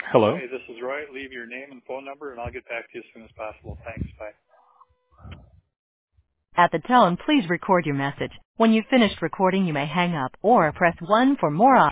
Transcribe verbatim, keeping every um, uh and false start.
Hello. Hey, this is Roy. Leave your name and phone number, and I'll get back to you as soon as possible. Thanks. Bye. At the tone, please record your message. When you've finished recording, you may hang up or press one for more options.